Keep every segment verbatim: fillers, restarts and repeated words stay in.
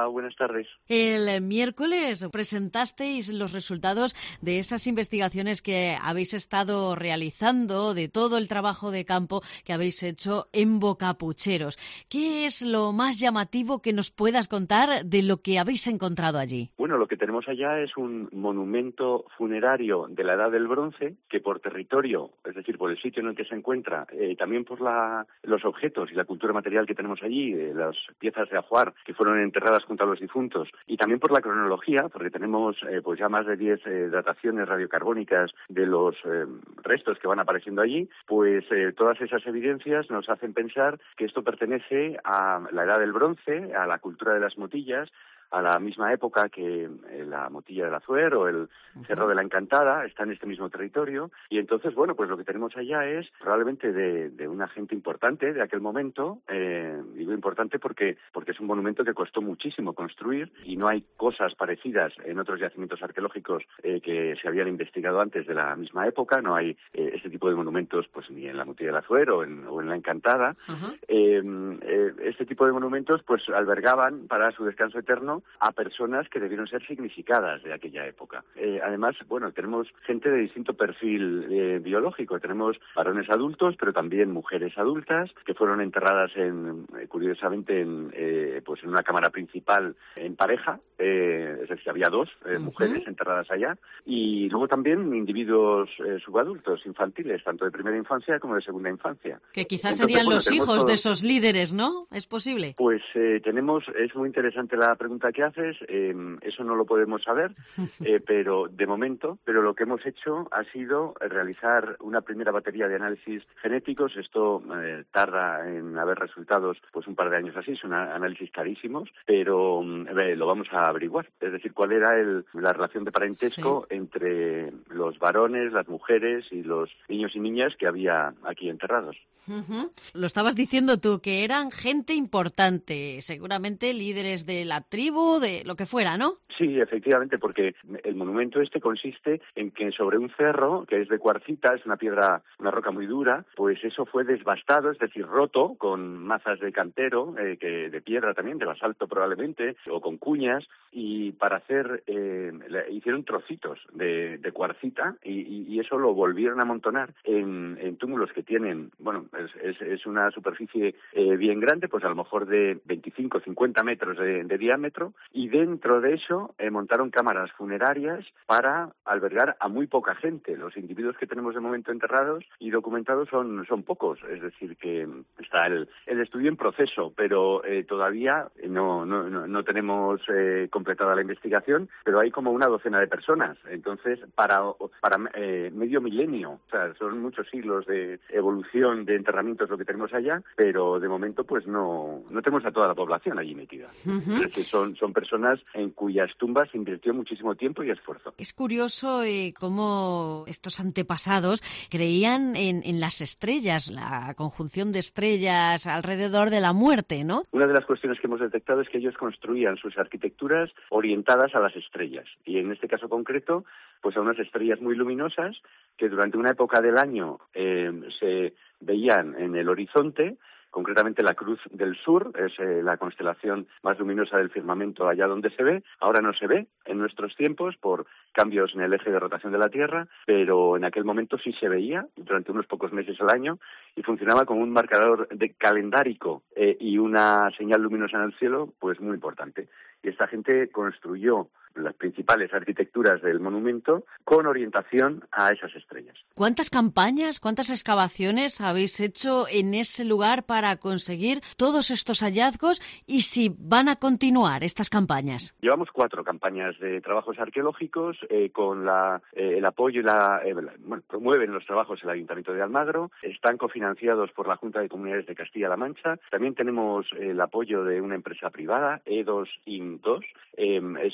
Hola, buenas tardes. El miércoles presentasteis los resultados de esas investigaciones que habéis estado realizando, de todo el trabajo de campo que habéis hecho en Bocapucheros. ¿Qué es lo más llamativo que nos puedas contar de lo que habéis encontrado allí? Bueno, lo que tenemos allá es un monumento funerario de la Edad del Bronce que por territorio, es decir, por el sitio en el que se encuentra, eh, también por la, los objetos y la cultura material que tenemos allí, eh, las piezas de ajuar que fueron enterradas junto a los difuntos, y también por la cronología, porque tenemos eh, pues ya más de diez eh, dataciones radiocarbónicas de los eh, restos que van apareciendo allí, pues eh, todas esas evidencias nos hacen pensar que esto pertenece a la Edad del Bronce, a la cultura de las motillas, a la misma época que eh, la Motilla del Azuer o el uh-huh. Cerro de la Encantada, está en este mismo territorio, y entonces, bueno, pues lo que tenemos allá es probablemente de, de una gente importante de aquel momento, eh, digo importante porque, porque es un monumento que costó muchísimo construir y no hay cosas parecidas en otros yacimientos arqueológicos eh, que se habían investigado antes de la misma época, no hay eh, este tipo de monumentos pues ni en la Motilla del Azuer o en, o en la Encantada. Uh-huh. eh, eh, este tipo de monumentos pues albergaban para su descanso eterno a personas que debieron ser significadas de aquella época. Eh, además, bueno, tenemos gente de distinto perfil eh, biológico. Tenemos varones adultos, pero también mujeres adultas que fueron enterradas, en, eh, curiosamente, en, eh, pues en una cámara principal en pareja. Eh, es decir, había dos eh, uh-huh. mujeres enterradas allá. Y luego también individuos eh, subadultos, infantiles, tanto de primera infancia como de segunda infancia. Que quizás Entonces, serían bueno, los hijos todo... de esos líderes, ¿no? ¿Es posible? Pues eh, tenemos, es muy interesante la pregunta que haces, eh, eso no lo podemos saber, eh, pero de momento, pero lo que hemos hecho ha sido realizar una primera batería de análisis genéticos. Esto eh, tarda en haber resultados pues un par de años así, son análisis carísimos, pero eh, lo vamos a averiguar, es decir, cuál era el, la relación de parentesco sí. entre los varones, las mujeres y los niños y niñas que había aquí enterrados. Uh-huh. Lo estabas diciendo tú, que eran gente importante, seguramente líderes de la tribu, de lo que fuera, ¿no? Sí, efectivamente, porque el monumento este consiste en que sobre un cerro, que es de cuarcita, es una piedra, una roca muy dura, pues eso fue desbastado, es decir, roto con mazas de cantero, eh, que de piedra también, de basalto probablemente, o con cuñas, y para hacer, eh, hicieron trocitos de, de cuarcita y, y eso lo volvieron a amontonar en, en túmulos que tienen, bueno, es, es, es una superficie eh, bien grande, pues a lo mejor de veinticinco, cincuenta metros de, de diámetro, y dentro de eso eh, montaron cámaras funerarias para albergar a muy poca gente. Los individuos que tenemos de momento enterrados y documentados son, son pocos, es decir, que está el, el estudio en proceso, pero eh, todavía no, no, no, no tenemos eh, completada la investigación, pero hay como una docena de personas. Entonces, para, para eh, medio milenio, o sea, son muchos siglos de evolución de enterramientos lo que tenemos allá, pero de momento pues no, no tenemos a toda la población allí metida. Uh-huh. Es decir, son, son personas en cuyas tumbas se invirtió muchísimo tiempo y esfuerzo. Es curioso eh, cómo estos antepasados creían en, en las estrellas, la conjunción de estrellas alrededor de la muerte, ¿no? Una de las cuestiones que hemos detectado es que ellos construían sus arquitecturas orientadas a las estrellas, y en este caso concreto, pues a unas estrellas muy luminosas que durante una época del año eh, se veían en el horizonte. Concretamente la Cruz del Sur es eh, la constelación más luminosa del firmamento allá donde se ve. Ahora no se ve en nuestros tiempos por cambios en el eje de rotación de la Tierra, pero en aquel momento sí se veía durante unos pocos meses al año y funcionaba como un marcador de calendárico eh, y una señal luminosa en el cielo pues muy importante. Y esta gente construyó las principales arquitecturas del monumento con orientación a esas estrellas. ¿Cuántas campañas, cuántas excavaciones habéis hecho en ese lugar para conseguir todos estos hallazgos y si van a continuar estas campañas? Llevamos cuatro campañas de trabajos arqueológicos eh, con la, eh, el apoyo y la, eh, bueno, promueven los trabajos el Ayuntamiento de Almagro, están cofinanciados por la Junta de Comunidades de Castilla-La Mancha. También tenemos el apoyo de una empresa privada, E dos I N dos. Eh, es interesante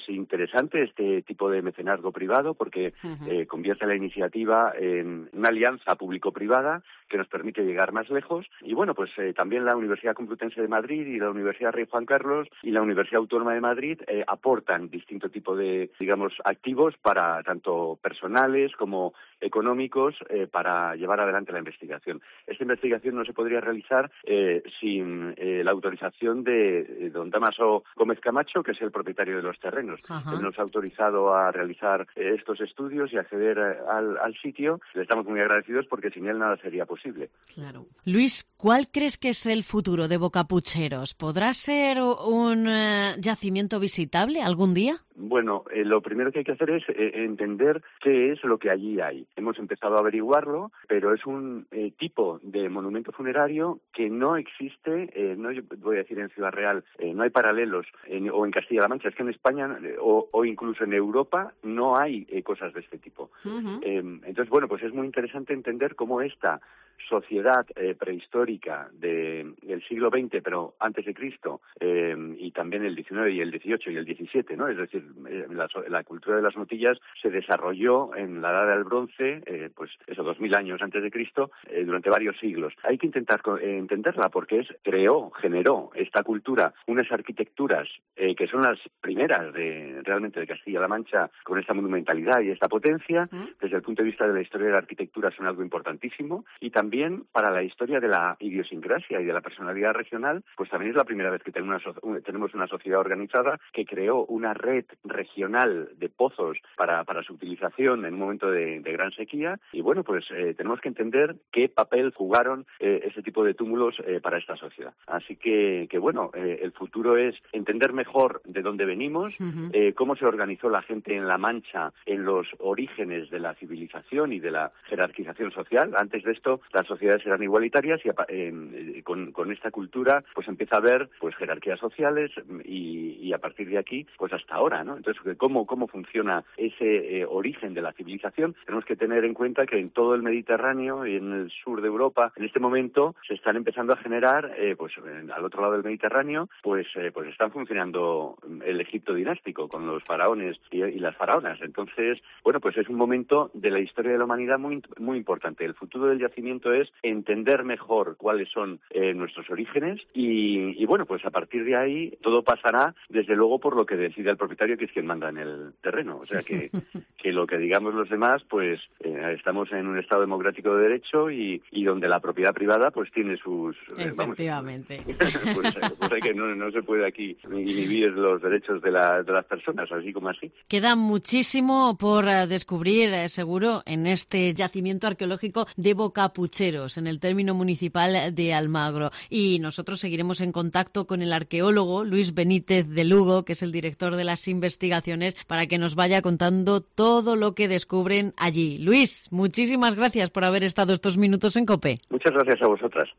interesante este tipo de mecenazgo privado porque uh-huh. eh, convierte la iniciativa en una alianza público-privada que nos permite llegar más lejos. Y bueno, pues eh, también la Universidad Complutense de Madrid y la Universidad Rey Juan Carlos y la Universidad Autónoma de Madrid eh, aportan distinto tipo de, digamos, activos para tanto personales como económicos eh, para llevar adelante la investigación. Esta investigación no se podría realizar eh, sin eh, la autorización de eh, don Dámaso Gómez Camacho, que es el propietario de los terrenos. Ajá. Él nos ha autorizado a realizar eh, estos estudios y acceder eh, al, al sitio. Le estamos muy agradecidos porque sin él nada sería posible. Claro. Luis, ¿cuál crees que es el futuro de Bocapucheros? ¿Podrá ser un uh, yacimiento visitable algún día? Bueno, eh, lo primero que hay que hacer es eh, entender qué es lo que allí hay. Hemos empezado a averiguarlo, pero es un eh, tipo de monumento funerario que no existe, eh, no yo voy a decir en Ciudad Real, eh, no hay paralelos, en, o en Castilla-La Mancha, es que en España eh, o, o incluso en Europa no hay eh, cosas de este tipo. Uh-huh. Eh, entonces, bueno, pues es muy interesante entender cómo esta sociedad eh, prehistórica de, del siglo veinte, pero antes de Cristo, eh, y también el diecinueve y el dieciocho y el diecisiete, ¿no? Es decir, eh, la, la cultura de las motillas se desarrolló en la Edad del Bronce, eh, pues eso, dos mil años antes de Cristo, eh, durante varios siglos. Hay que intentar eh, entenderla porque es creó, generó esta cultura, unas arquitecturas eh, que son las primeras de realmente de Castilla-La Mancha con esta monumentalidad y esta potencia. ¿Mm? Desde el punto de vista de la historia de la arquitectura son algo importantísimo y también También para la historia de la idiosincrasia y de la personalidad regional, pues también es la primera vez que tenemos una, tenemos una sociedad organizada que creó una red regional de pozos para, para su utilización en un momento de, de gran sequía. Y bueno, pues eh, tenemos que entender qué papel jugaron eh, ese tipo de túmulos eh, para esta sociedad. Así que, que bueno, eh, el futuro es entender mejor de dónde venimos, uh-huh. eh, cómo se organizó la gente en La Mancha en los orígenes de la civilización y de la jerarquización social. Antes de esto, las sociedades eran igualitarias y eh, con, con esta cultura pues empieza a haber pues jerarquías sociales y, y a partir de aquí pues hasta ahora, ¿no? Entonces, ¿cómo, cómo funciona ese eh, origen de la civilización? Tenemos que tener en cuenta que en todo el Mediterráneo y en el sur de Europa en este momento se están empezando a generar eh, pues en, al otro lado del Mediterráneo pues, eh, pues están funcionando el Egipto dinástico con los faraones y, y las faraonas. Entonces, bueno, pues es un momento de la historia de la humanidad muy, muy importante. El futuro del yacimiento es entender mejor cuáles son eh, nuestros orígenes y, y bueno, pues a partir de ahí todo pasará desde luego por lo que decide el propietario, que es quien manda en el terreno. O sea que, que lo que digamos los demás, pues eh, estamos en un Estado democrático de derecho y, y donde la propiedad privada pues tiene sus... Eh, Efectivamente. Vamos, pues, pues hay que no, no se puede aquí inhibir los derechos de, la, de las personas, así como así. Queda muchísimo por uh, descubrir, eh, seguro, en este yacimiento arqueológico de Bocapucheros, en el término municipal de Almagro. Y nosotros seguiremos en contacto con el arqueólogo Luis Benítez de Lugo, que es el director de las investigaciones, para que nos vaya contando todo lo que descubren allí. Luis, muchísimas gracias por haber estado estos minutos en COPE. Muchas gracias a vosotras.